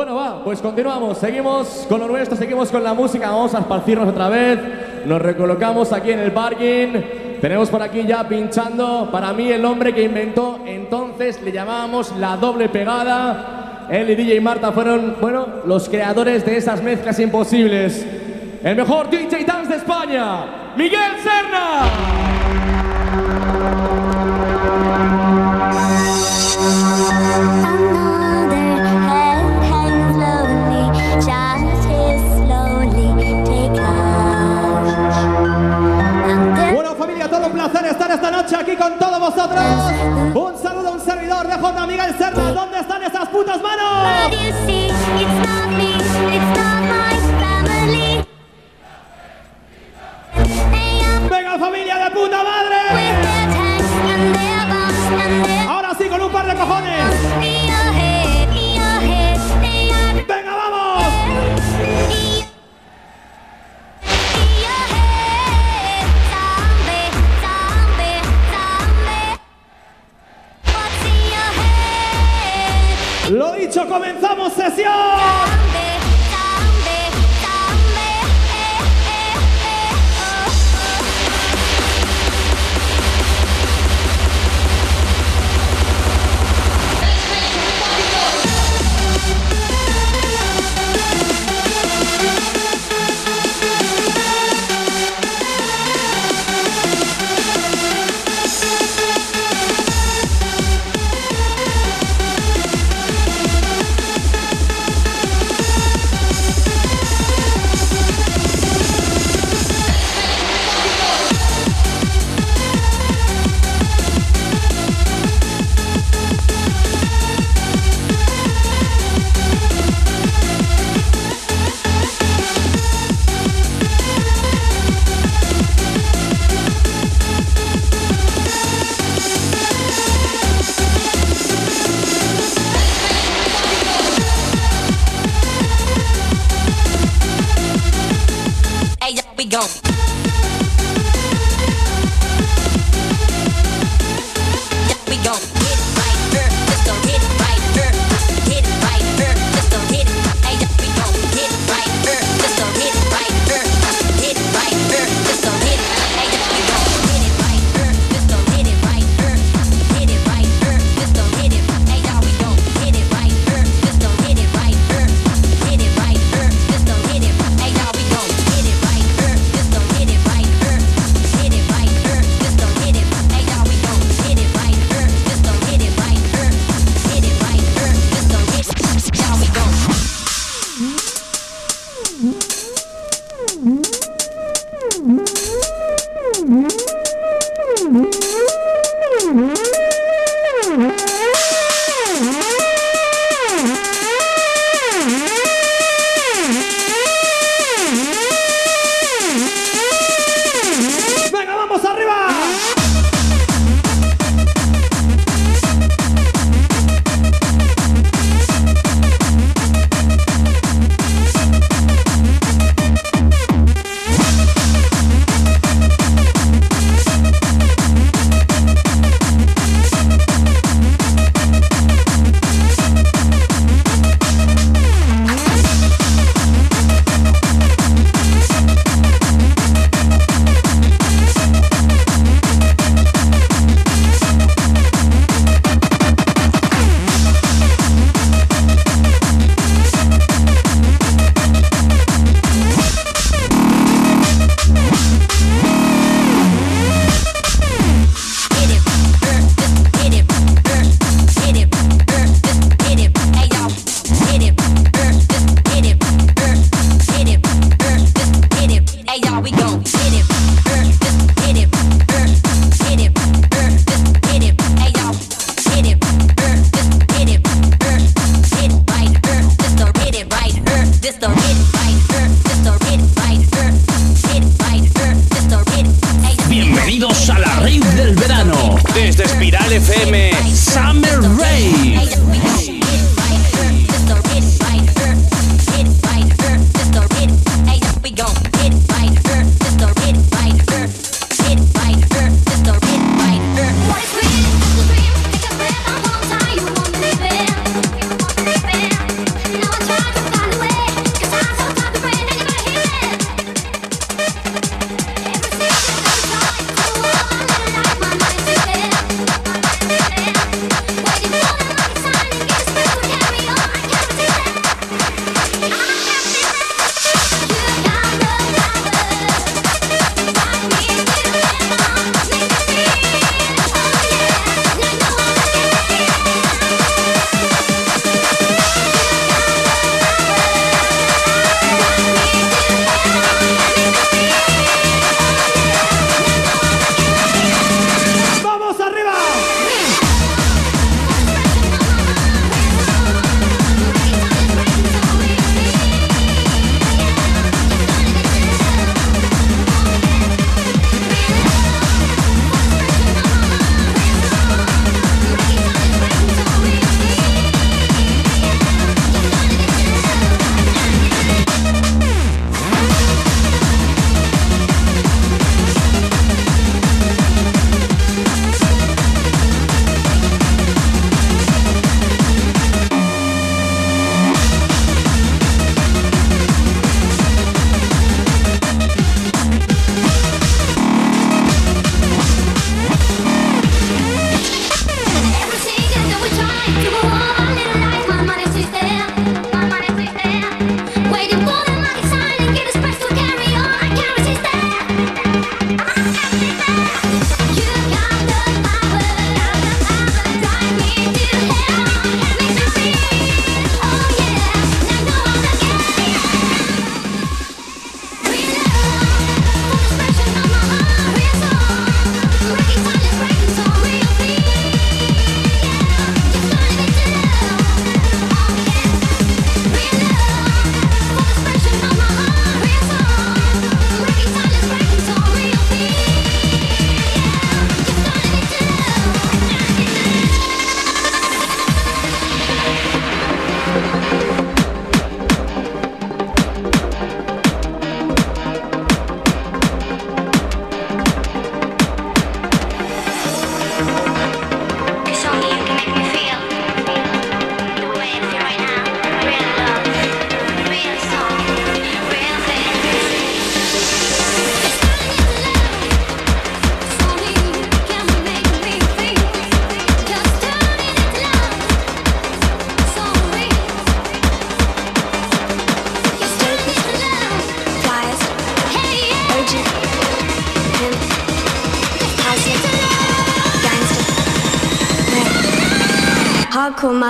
Bueno, va, pues continuamos, seguimos con lo nuestro, seguimos con la música, vamos a esparcirnos otra vez, nos recolocamos aquí en el parking, tenemos por aquí ya pinchando, para mí el hombre que inventó, entonces le llamábamos la doble pegada, él y DJ Marta fueron, bueno, los creadores de esas mezclas imposibles. El mejor DJ Dance de España, Miguel Serna. Bueno, familia, todo un placer estar esta noche aquí con todos vosotros. Un saludo a un servidor de J. Miguel Serna. ¿Dónde están esas putas manos? ¡Venga, familia de puta madre! Ahora sí, con un par de cojones. ¡Venga, vamos! Lo dicho, comenzamos sesión.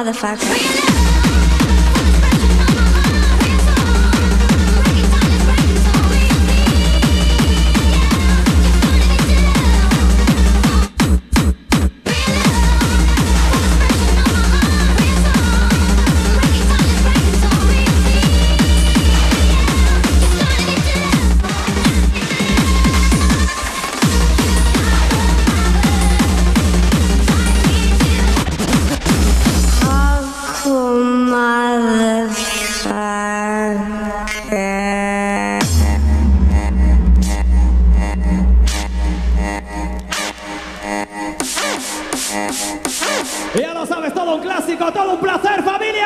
motherfucker. Ya lo sabes, todo un clásico, todo un placer, familia.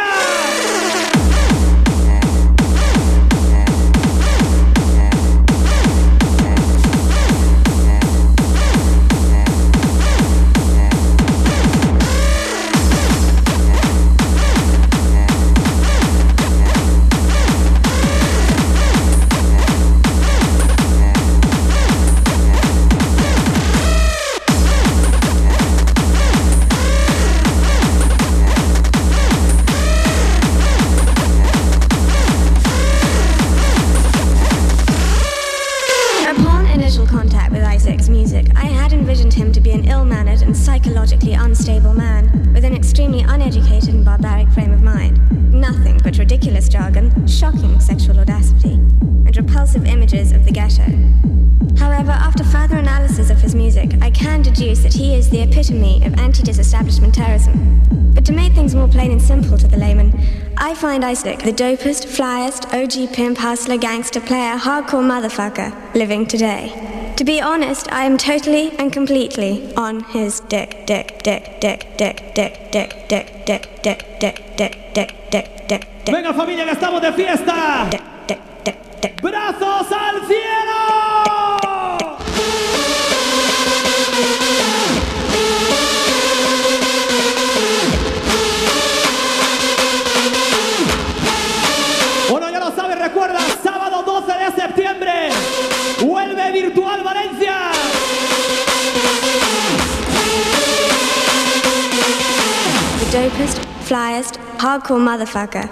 Contact with Isaac's music, I had envisioned him to be an ill-mannered and psychologically unstable man with an extremely uneducated and barbaric frame of mind. Nothing but ridiculous jargon, shocking sexual audacity, and repulsive images of the ghetto. However, after further analysis of his music, I can deduce that he is the epitome of anti-disestablishment terrorism. But to make things more plain and simple to the layman, I find Isaac the dopest, flyest, OG pimp, hustler, gangster, player, hardcore motherfucker living today. To be honest, I am totally and completely on his dick. Venga, familia, que estamos de fiesta. ¡Brazos al cielo! Bueno, ya lo sabes, recuerda, sábado 12 de septiembre, vuelve Virtual Valencia. The dopest, flyest, hardcore motherfucker.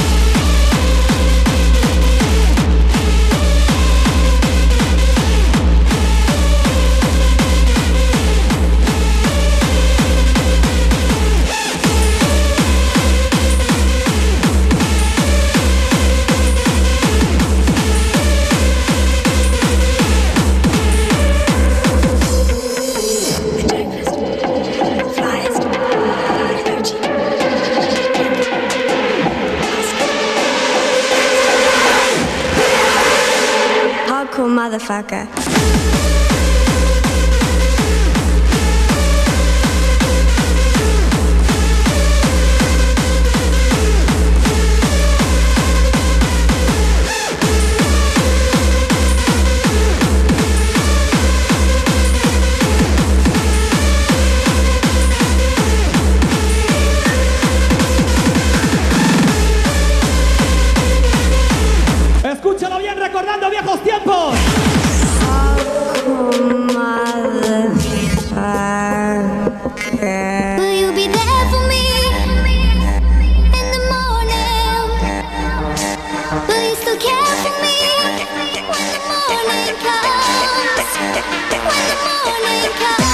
Motherfucker. Escúchalo bien, recordando viejos tiempos. Will you be there for me in the morning? Will you still care for me when the morning comes? When the morning comes.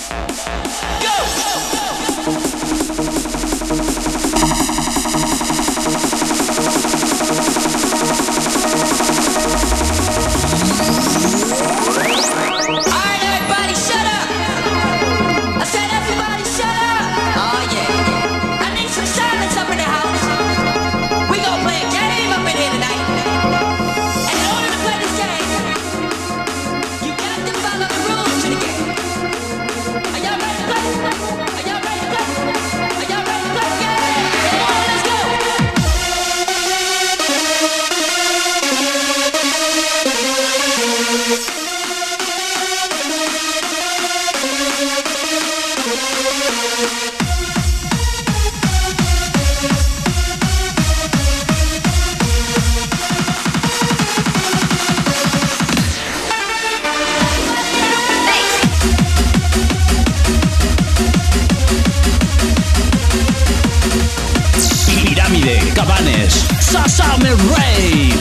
Summer Rave.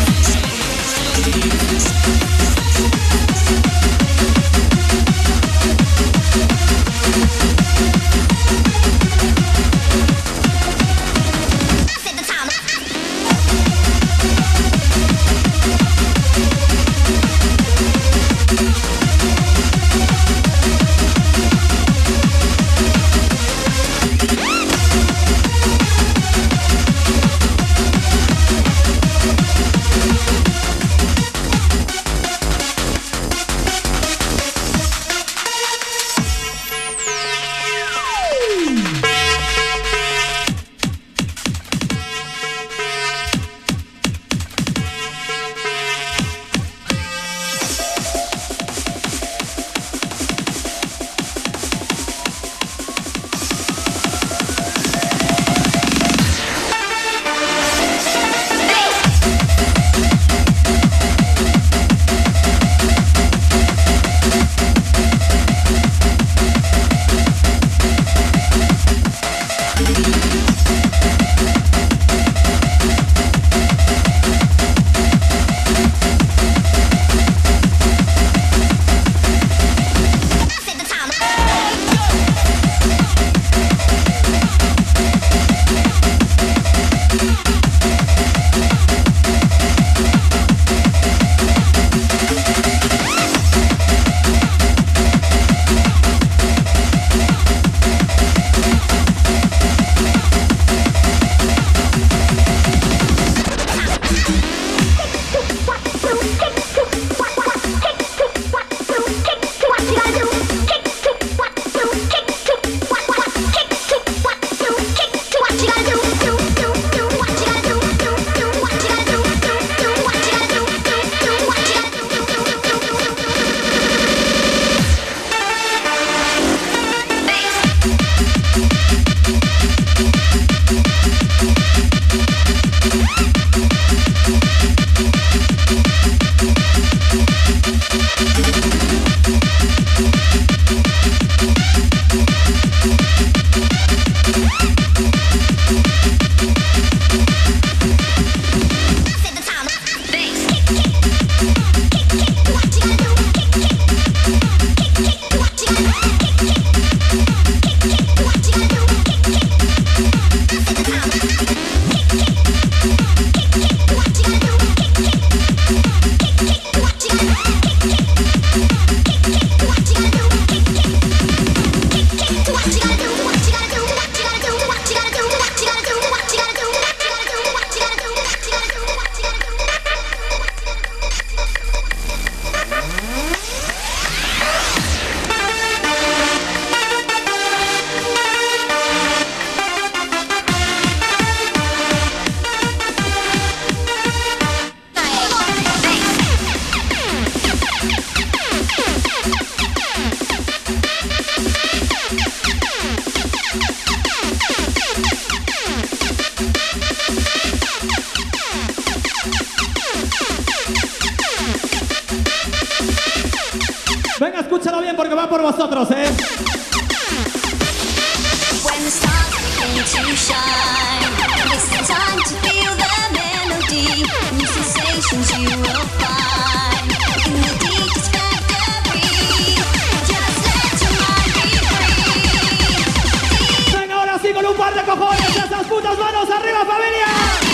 Venga, escúchalo bien porque va por vosotros, ¿eh? When the stars begin to shine, it's the time to feel the melody. New sensations you will find in the deepest factory. Just let your mind be free. putas manos arriba, familia.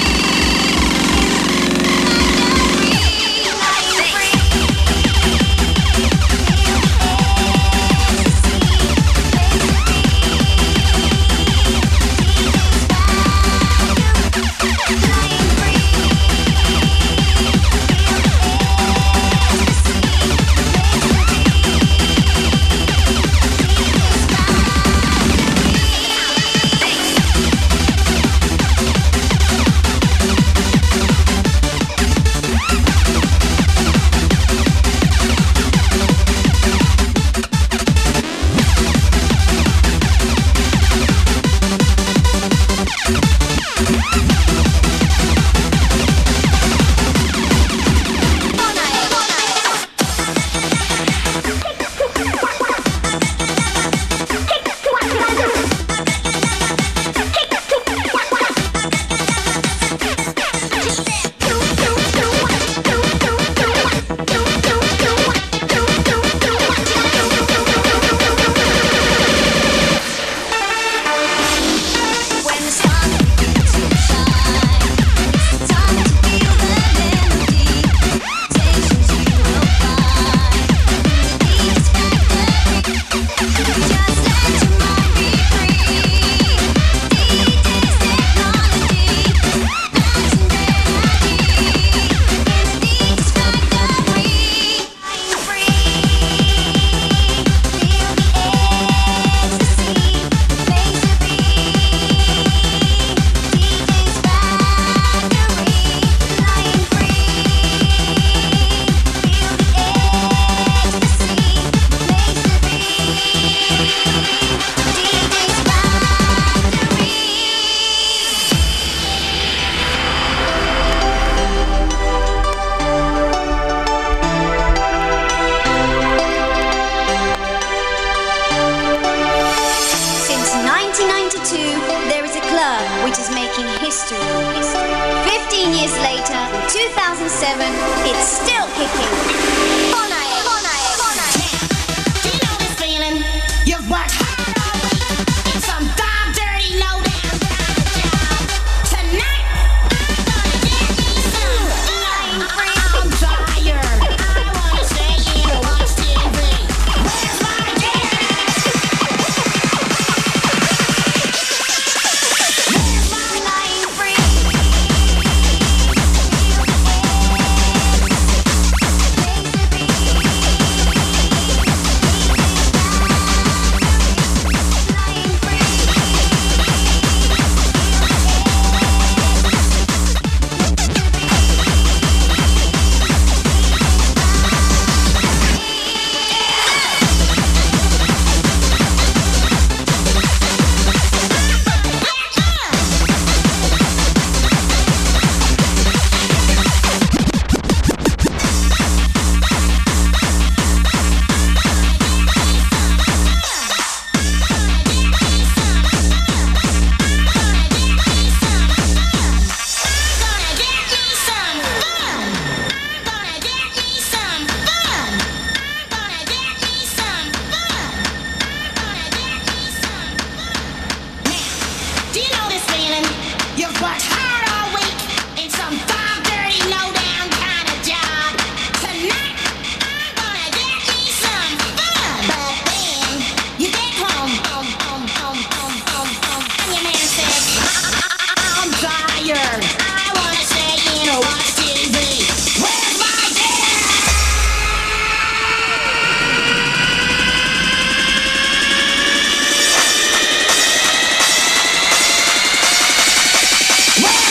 which is making history. 15 years later, in 2007, it's still kicking. Bonaire, Bonaire, Bonaire. Do you know this feeling? You've worked hard all week in some damn dirty low-down job. Tonight, I'm gonna get me some. I'm tired. I wanna stay in and watch TV. Where's my dinner? Where's my line free? Where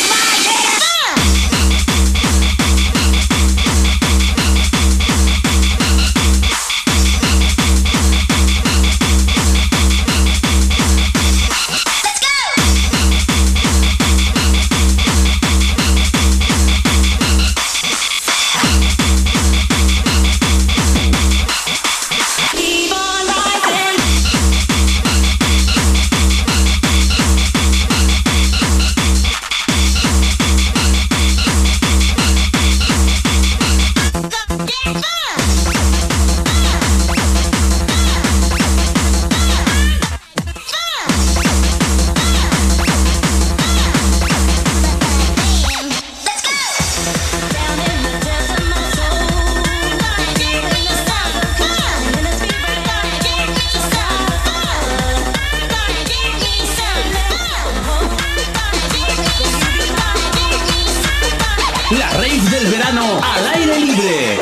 libre.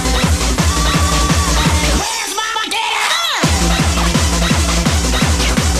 Where's Mama Gator?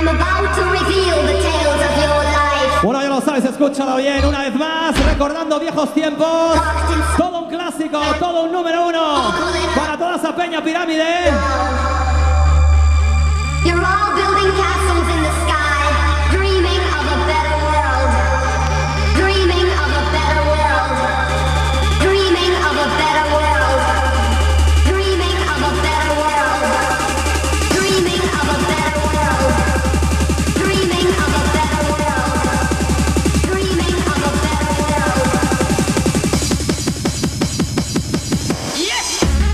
I'm about to reveal the tales of your life. Bueno, ya lo sabes, escúchalo bien una vez más, recordando viejos tiempos. Todo un clásico, todo un número uno para toda esa peña pirámide. You're all building castles in the sky, dreaming of a better world. Dreaming of a better world. Dreaming of a better world. Dreaming of a better world. Dreaming of a better world. Dreaming of a better world. Dreaming of a better world. Yes!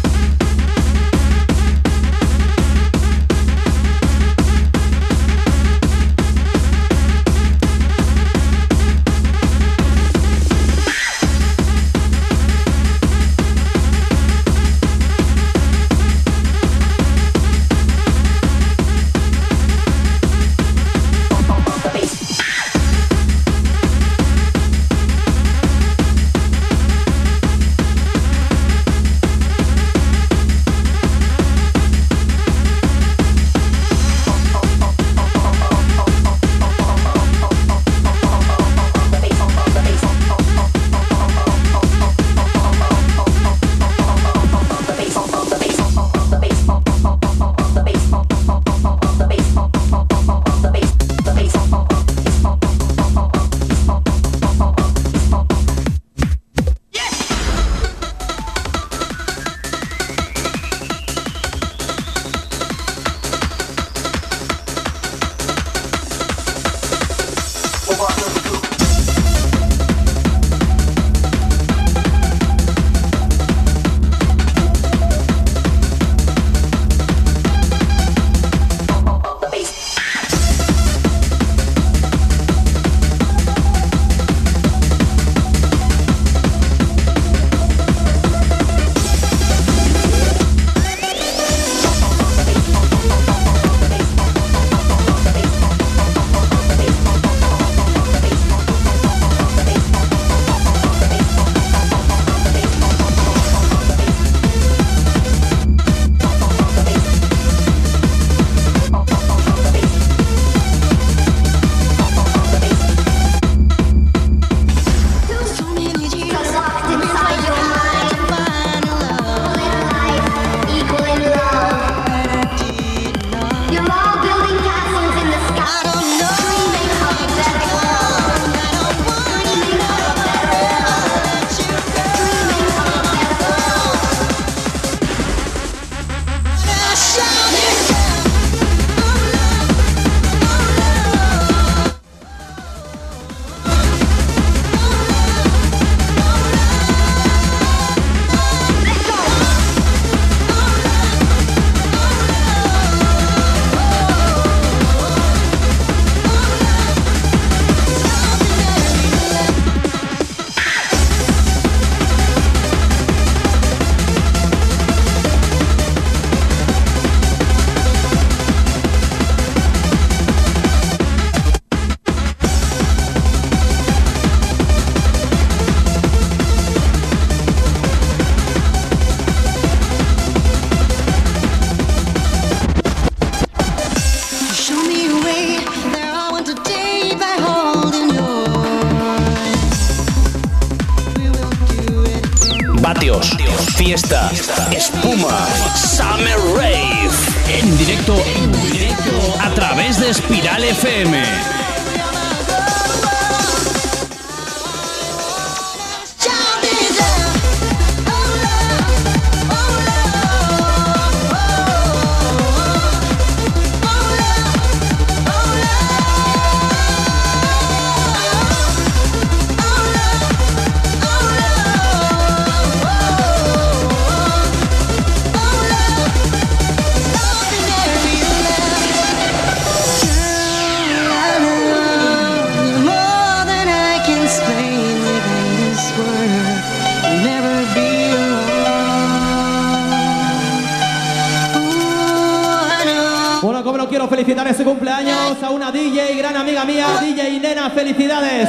Vatios, fiesta, espuma, Summer Rave. En directo a través de Espiral FM. Quiero felicitar ese cumpleaños a una DJ, gran amiga mía, DJ Nena, felicidades.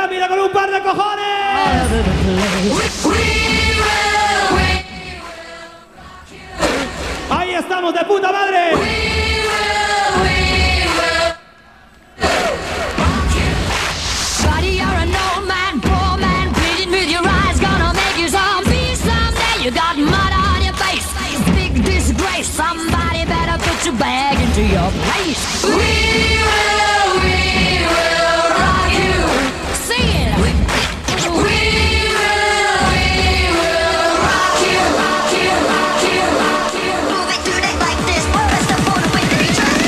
la mira con un par de cojones. Ahí estamos, de puta madre. Buddy, you're an old man, poor man, pleading with your eyes, gonna make you some peace someday. You got mud on your face, big disgrace. Somebody better put your bag into your place. We will rock you. Sing it. We will rock you, rock you, rock you, rock you. Move it, do it like this. Press the button with the track.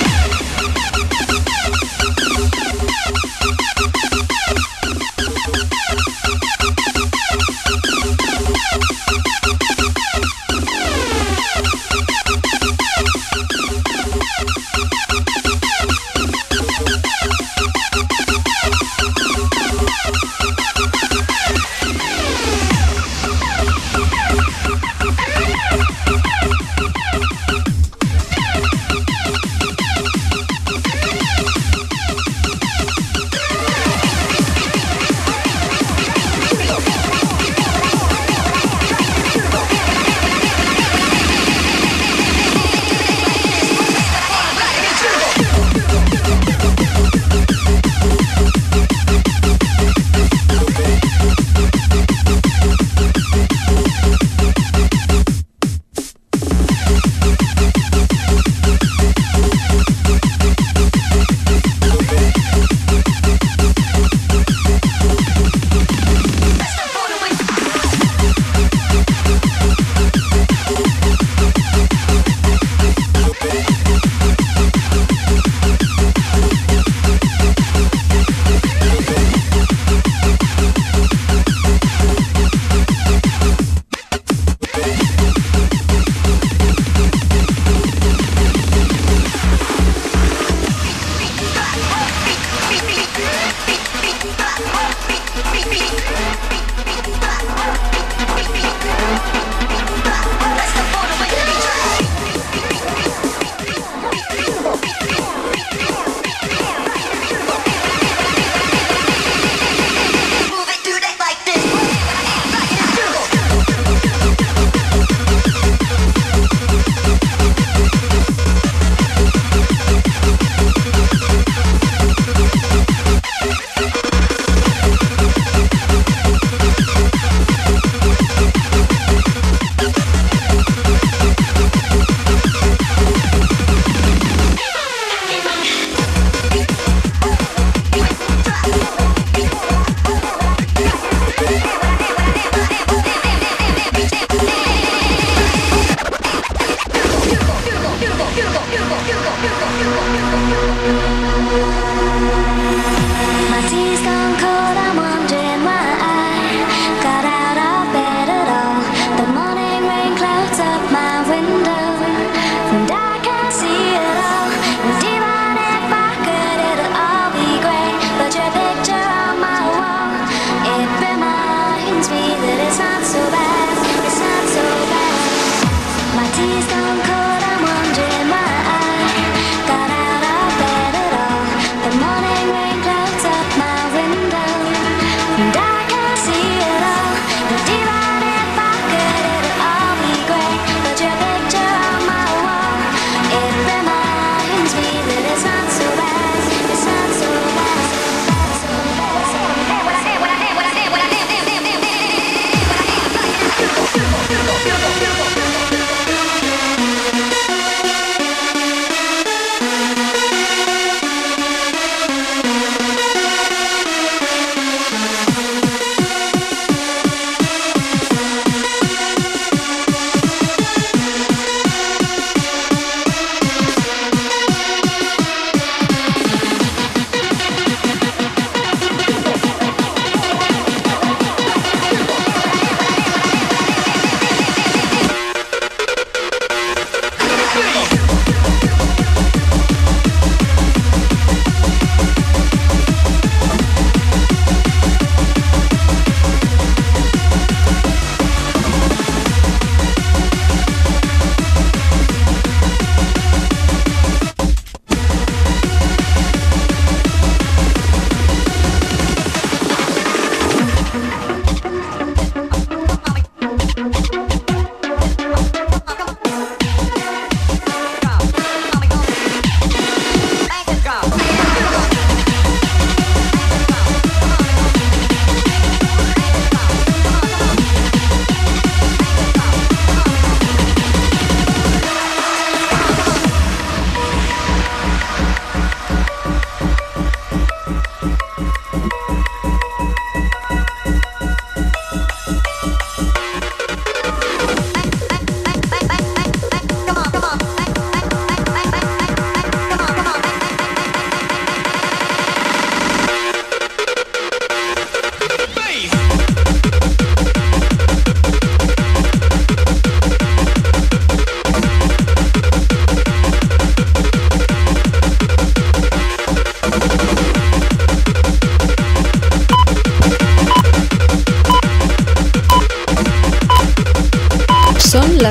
My tea's gone cold, I'm wondering why I got out of bed at all. The morning rain clouds up my window, and I can't see it all. And even if I could, it'll all be great. But your picture on my wall, it reminds me that it's not so bad, it's not so bad. My tea's gone cold, I'm wondering why I got out of bed at all.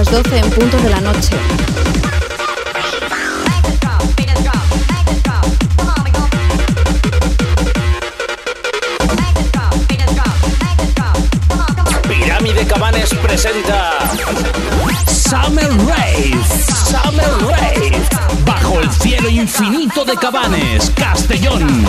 las 12 en punto de la noche. Pirámide Cabanes presenta Summer Rave. Summer Rave. Bajo el cielo infinito de Cabanes, Castellón.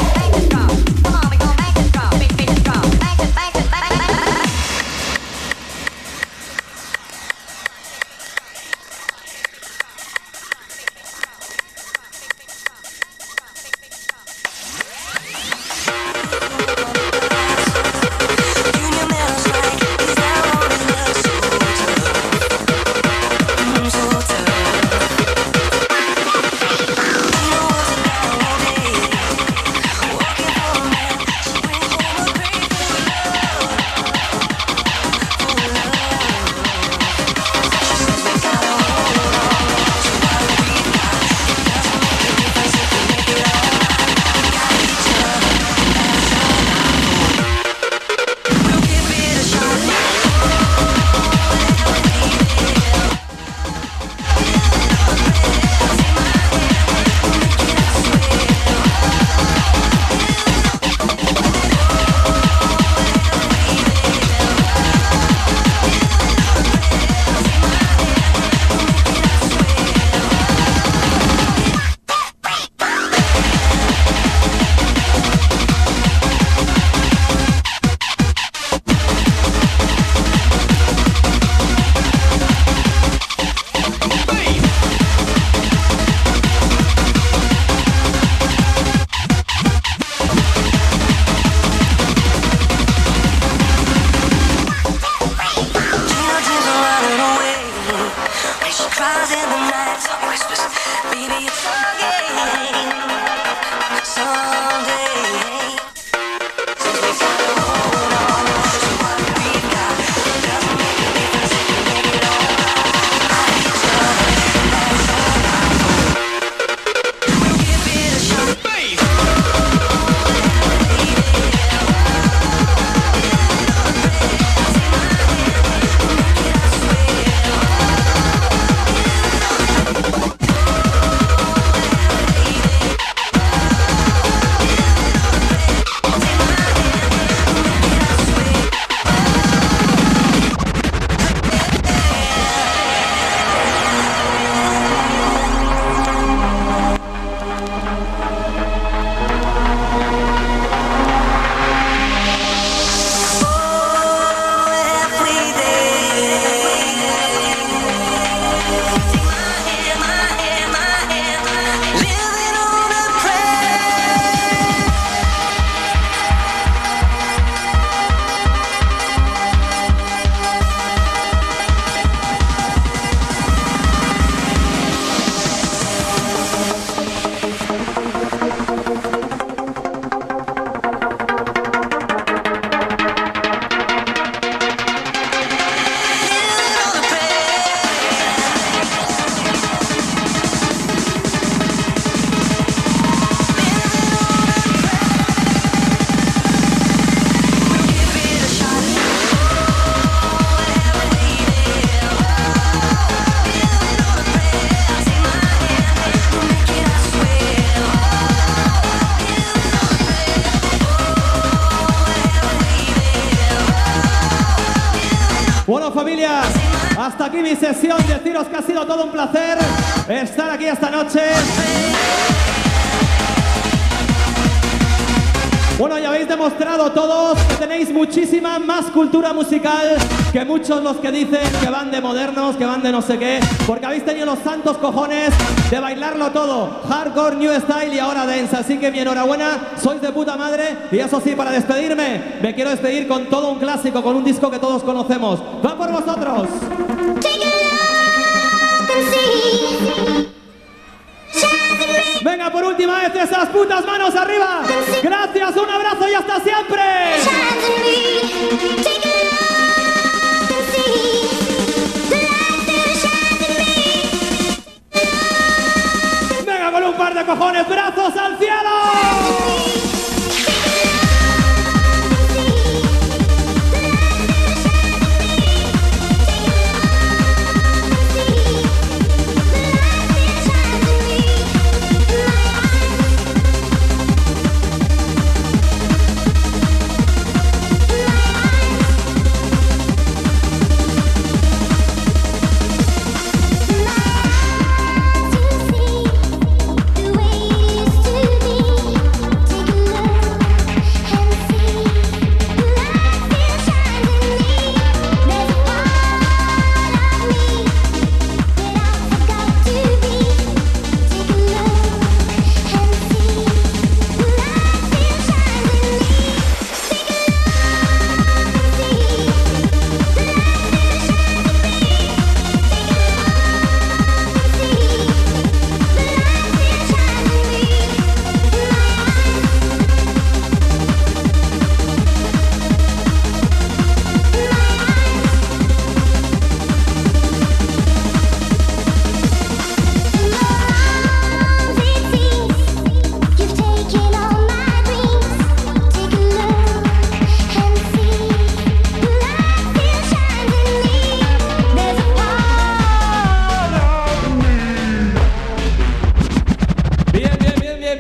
Bueno, familia, hasta aquí mi sesión. Deciros que ha sido todo un placer estar aquí esta noche. Bueno, ya habéis demostrado todos que tenéis muchísima más cultura musical que muchos los que dicen que van de modernos, que van de no sé qué, porque habéis tenido los santos cojones de bailarlo todo, hardcore, new style y ahora dance. Así que mi enhorabuena, sois de puta madre. Y eso sí, para despedirme, me quiero despedir con todo un clásico, con un disco que todos conocemos. ¡Va por vosotros! Venga, por última vez, esas putas manos arriba. Gracias, un abrazo y hasta siempre. Venga, con un par de cojones, brazos al cielo.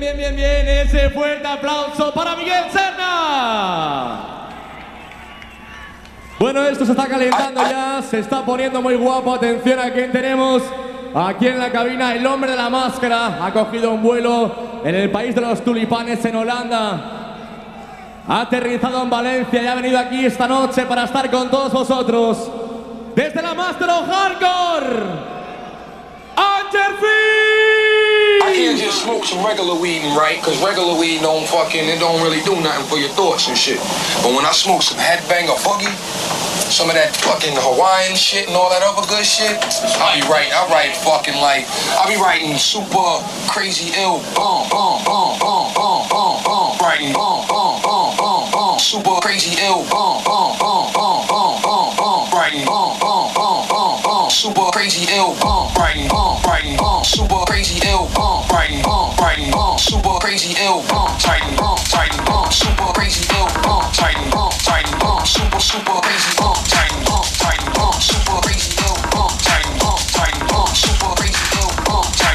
bien. Ese fuerte aplauso para Miguel Serna. Bueno, esto se está calentando ya, se está poniendo muy guapo. Atención a quién tenemos aquí en la cabina. El hombre de la máscara ha cogido un vuelo en el país de los tulipanes, en Holanda. Ha aterrizado en Valencia y ha venido aquí esta noche para estar con todos vosotros. Desde la Master of Hardcore, Angerfield! I can't just smoke some regular weed and write, cause regular weed it don't really do nothing for your thoughts and shit. But when I smoke some headbanger boogie, some of that fucking Hawaiian shit and all that other good shit, I'll be writing super crazy ill boom, writing super crazy ill writing super crazy ill writing super crazy